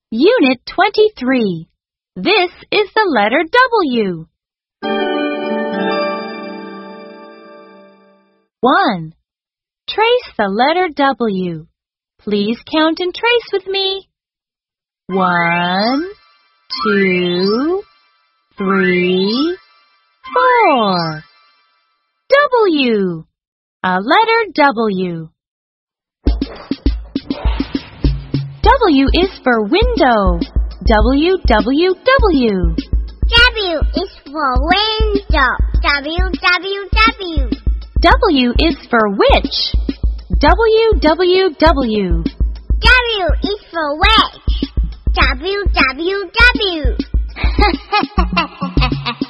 Unit 23. This is the letter W. 1. Trace the letter W. Please count and trace with me. 1, 2, 3, 4. W. A letter W. W is for window. W, W, W. W is for window. W, W, W. W is for witch. W, W, W. W is for witch. W, W, W.